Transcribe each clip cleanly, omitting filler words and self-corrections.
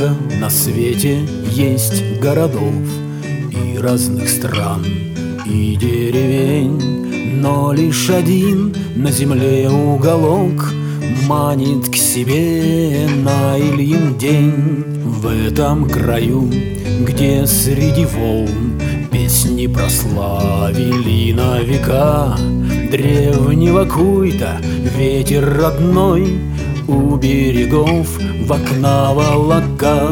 Много на свете есть городов и разных стран, и деревень, но лишь один на земле уголок манит к себе на Ильин день. В этом краю, где среди волн песни прославили на века древнего куйта, ветер родной у берегов в окна волока.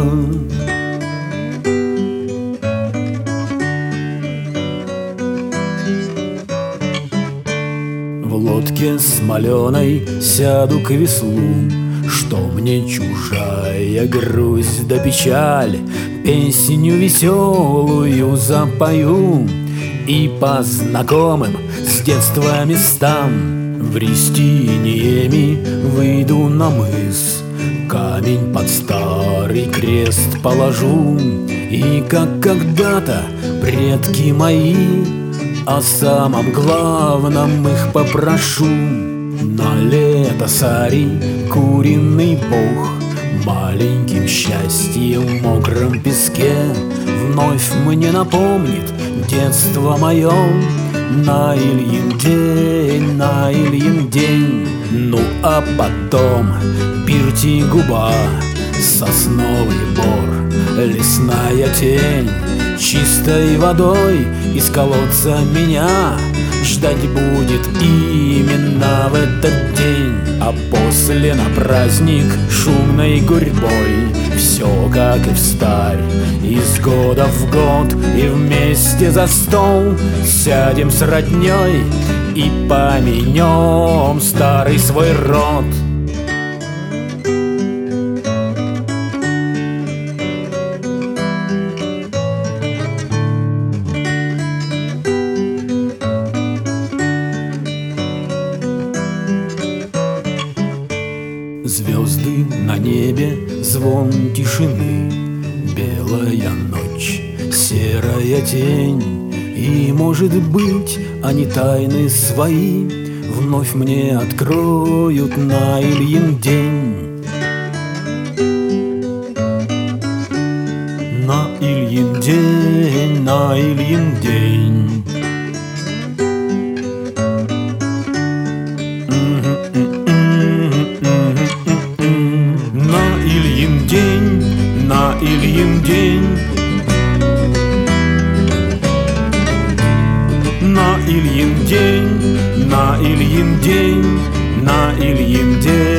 В лодке смоленой сяду к веслу, что мне чужая грусть да печаль, песню веселую запою и по знакомым с детства местам в Рестиньеми выйду на мыс, камень под старый крест положу, и как когда-то предки мои о самом главном их попрошу. На лето сари куриный бог маленьким счастьем в мокром песке вновь мне напомнит детство мое. На Ильин день, на Ильин день. Ну а потом Пирти-губа, сосновый бор, лесная тень, чистой водой из колодца меня ждать будет именно в этот день. А после на праздник шумной гурьбой все как и встарь, из года в год, и вместе за стол сядем с родней и поменем старый свой род. Звезды на небе, звон тишины, белая ночь, серая тень. И, может быть, они тайны свои вновь мне откроют на Ильин день. На Ильин день, на Ильин день. На Ильин день, на Ильин день. На Ильин день, на Ильин день, на Ильин день.